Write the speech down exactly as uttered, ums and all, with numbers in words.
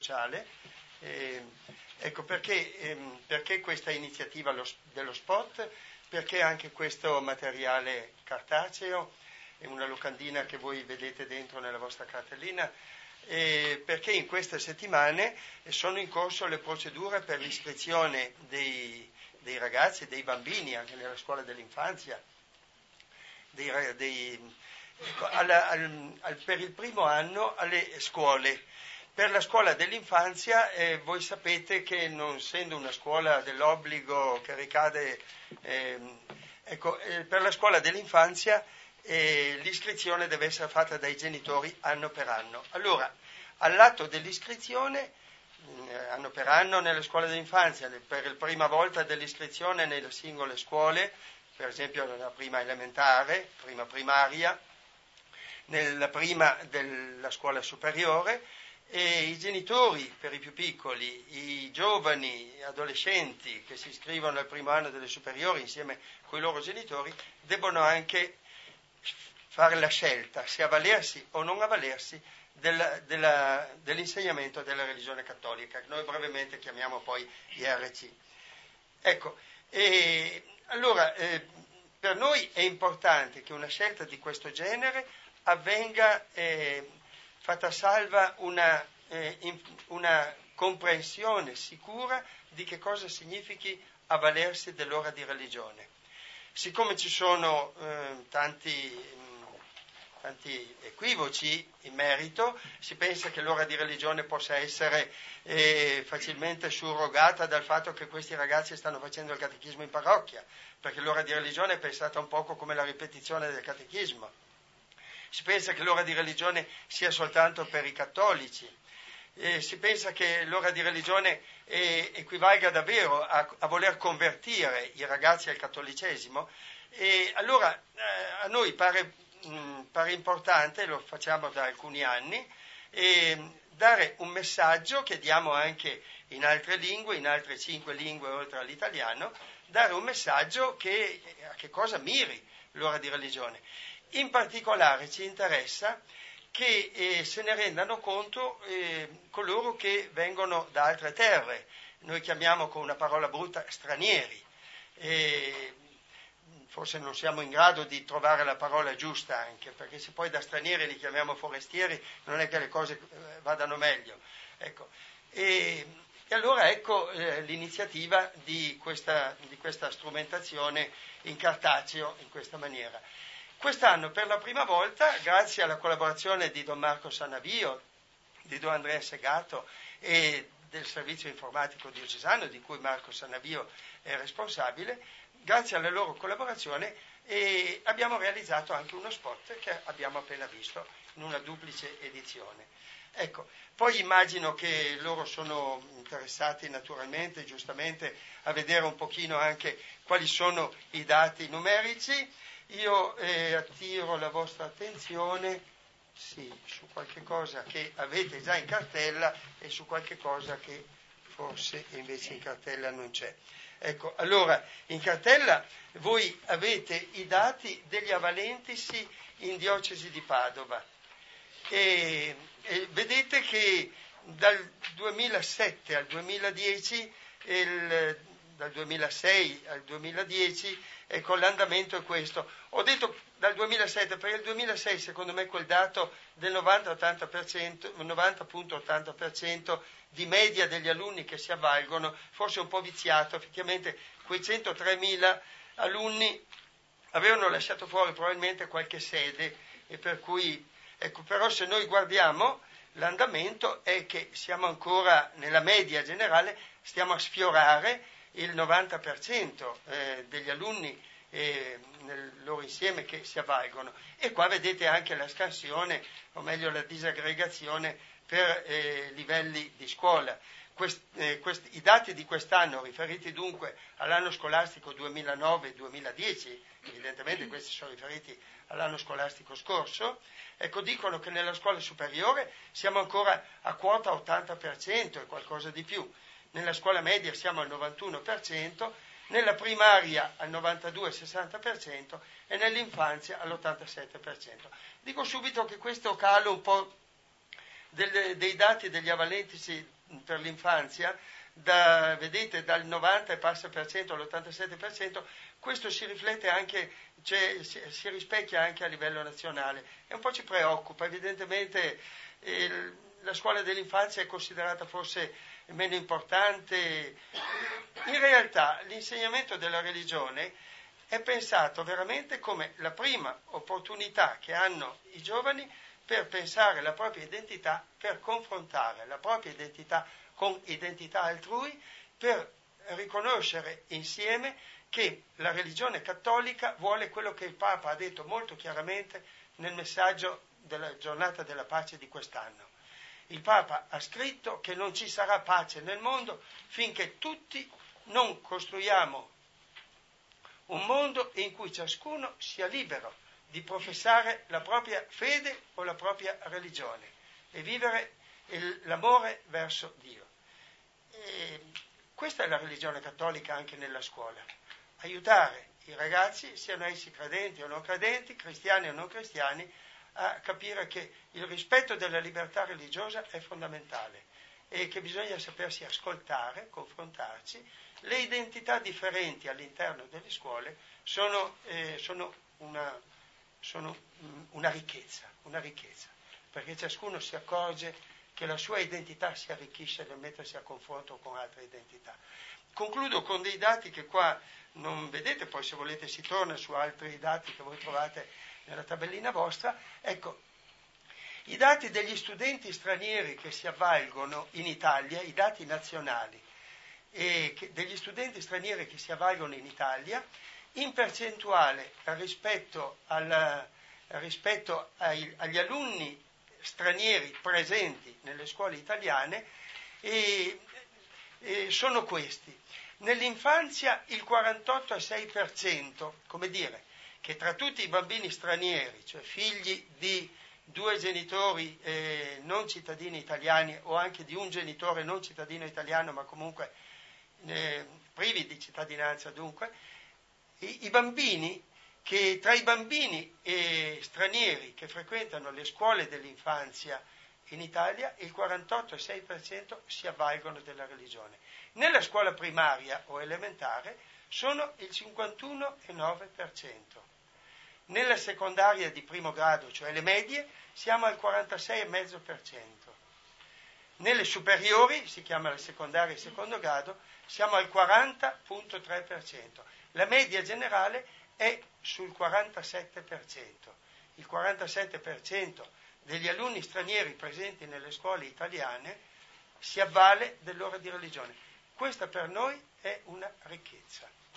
sociale. Eh, ecco perché, ehm, perché questa iniziativa lo, dello spot, perché anche questo materiale cartaceo, è una locandina che voi vedete dentro nella vostra cartellina, eh, perché in queste settimane sono in corso le procedure per l'iscrizione dei, dei ragazzi, dei bambini, anche nella scuola dell'infanzia, dei, dei, ecco, alla, al, al, per il primo anno alle scuole. Per la scuola dell'infanzia eh, voi sapete che non essendo una scuola dell'obbligo che ricade, eh, ecco, eh, per la scuola dell'infanzia eh, l'iscrizione deve essere fatta dai genitori anno per anno. Allora, all'atto dell'iscrizione, eh, anno per anno nelle scuole dell'infanzia, per la prima volta dell'iscrizione nelle singole scuole, per esempio nella prima elementare, prima primaria, nella prima della scuola superiore, e i genitori per i più piccoli, i giovani adolescenti che si iscrivono al primo anno delle superiori insieme con i loro genitori debbono anche fare la scelta se avvalersi o non avvalersi della, della, dell'insegnamento della religione cattolica, che noi brevemente chiamiamo poi I R C. Ecco, e allora eh, per noi è importante che una scelta di questo genere avvenga eh, fatta salva una, eh, in, una comprensione sicura di che cosa significhi avvalersi dell'ora di religione. Siccome ci sono eh, tanti, mh, tanti equivoci in merito, si pensa che l'ora di religione possa essere eh, facilmente surrogata dal fatto che questi ragazzi stanno facendo il catechismo in parrocchia, perché l'ora di religione è pensata un poco come la ripetizione del catechismo. Si pensa che l'ora di religione sia soltanto per i cattolici. Eh, si pensa che l'ora di religione eh, equivalga davvero a, a voler convertire i ragazzi al cattolicesimo, e allora eh, a noi pare, mh, pare importante, lo facciamo da alcuni anni, eh, dare un messaggio che diamo anche in altre lingue, in altre cinque lingue oltre all'italiano, dare un messaggio che a che cosa miri l'ora di religione. In particolare ci interessa che eh, se ne rendano conto eh, coloro che vengono da altre terre, noi chiamiamo con una parola brutta stranieri, e forse non siamo in grado di trovare la parola giusta anche, perché se poi da stranieri li chiamiamo forestieri non è che le cose eh, vadano meglio. Ecco. E, e allora ecco eh, l'iniziativa di questa, di questa strumentazione in cartaceo in questa maniera. Quest'anno per la prima volta, grazie alla collaborazione di Don Marco Sannavio, di Don Andrea Segato e del servizio informatico diocesano di cui Marco Sannavio è responsabile, grazie alla loro collaborazione eh, abbiamo realizzato anche uno spot che abbiamo appena visto in una duplice edizione. Ecco, poi immagino che loro sono interessati naturalmente, giustamente, a vedere un pochino anche quali sono i dati numerici. Io eh, attiro la vostra attenzione sì, su qualche cosa che avete già in cartella e su qualche cosa che forse invece in cartella non c'è. Ecco, allora, in cartella voi avete i dati degli avvalentisi in diocesi di Padova e, e vedete che dal duemilasette al duemiladieci, il, dal duemilasei al duemiladieci, ecco, l'andamento è questo. Ho detto dal duemilasette, perché il duemilasei secondo me quel dato del novanta ottanta per cento, novanta virgola ottanta per cento di media degli alunni che si avvalgono, forse un po' viziato, effettivamente quei centotremila alunni avevano lasciato fuori probabilmente qualche sede, e per cui, ecco, però se noi guardiamo l'andamento è che siamo ancora nella media generale, stiamo a sfiorare il novanta per cento eh, degli alunni eh, nel loro insieme che si avvalgono, e qua vedete anche la scansione, o meglio la disaggregazione per eh, livelli di scuola. Quest, eh, quest, I dati di quest'anno, riferiti dunque all'anno scolastico duemilanove duemiladieci, evidentemente questi sono riferiti all'anno scolastico scorso, ecco, dicono che nella scuola superiore siamo ancora a quota ottanta per cento e qualcosa di più. Nella scuola media siamo al novantuno per cento, nella primaria al novantadue sessanta per cento e nell'infanzia all'ottantasette per cento. Dico subito che questo calo un po' delle, dei dati degli avalentici per l'infanzia, da, vedete dal novanta e passa per cento all'ottantasette per cento, questo si riflette anche, cioè, si, si rispecchia anche a livello nazionale e un po' ci preoccupa. Evidentemente eh, la scuola dell'infanzia è considerata forse meno importante. In realtà l'insegnamento della religione è pensato veramente come la prima opportunità che hanno i giovani per pensare la propria identità, per confrontare la propria identità con identità altrui, per riconoscere insieme che la religione cattolica vuole quello che il Papa ha detto molto chiaramente nel messaggio della giornata della pace di quest'anno. Il Papa ha scritto che non ci sarà pace nel mondo finché tutti non costruiamo un mondo in cui ciascuno sia libero di professare la propria fede o la propria religione e vivere il, l'amore verso Dio. E questa è la religione cattolica anche nella scuola. Aiutare i ragazzi, siano essi credenti o non credenti, cristiani o non cristiani, a capire che il rispetto della libertà religiosa è fondamentale e che bisogna sapersi ascoltare, confrontarci. Le identità differenti all'interno delle scuole sono, eh, sono, una, sono una ricchezza, una ricchezza, perché ciascuno si accorge che la sua identità si arricchisce nel mettersi a confronto con altre identità. Concludo con dei dati che qua non vedete, poi se volete si torna su altri dati che voi trovate nella tabellina vostra. Ecco, i dati degli studenti stranieri che si avvalgono in Italia, i dati nazionali, e che, degli studenti stranieri che si avvalgono in Italia, in percentuale rispetto, al, rispetto ai, agli alunni stranieri presenti nelle scuole italiane, e, e sono questi. Nell'infanzia il quarantotto virgola sei per cento, come dire, che tra tutti i bambini stranieri, cioè figli di due genitori eh, non cittadini italiani o anche di un genitore non cittadino italiano ma comunque eh, privi di cittadinanza dunque, i, i bambini che tra i bambini eh, stranieri che frequentano le scuole dell'infanzia in Italia il quarantotto virgola sei per cento si avvalgono della religione. Nella scuola primaria o elementare sono il cinquantuno virgola nove per cento. Nella secondaria di primo grado, cioè le medie, siamo al quarantasei virgola cinque per cento. Nelle superiori, si chiama la secondaria e secondo grado, siamo al quaranta virgola tre per cento. La media generale è sul quarantasette per cento. Il quarantasette per cento degli alunni stranieri presenti nelle scuole italiane si avvale dell'ora di religione. Questa per noi è una ricchezza.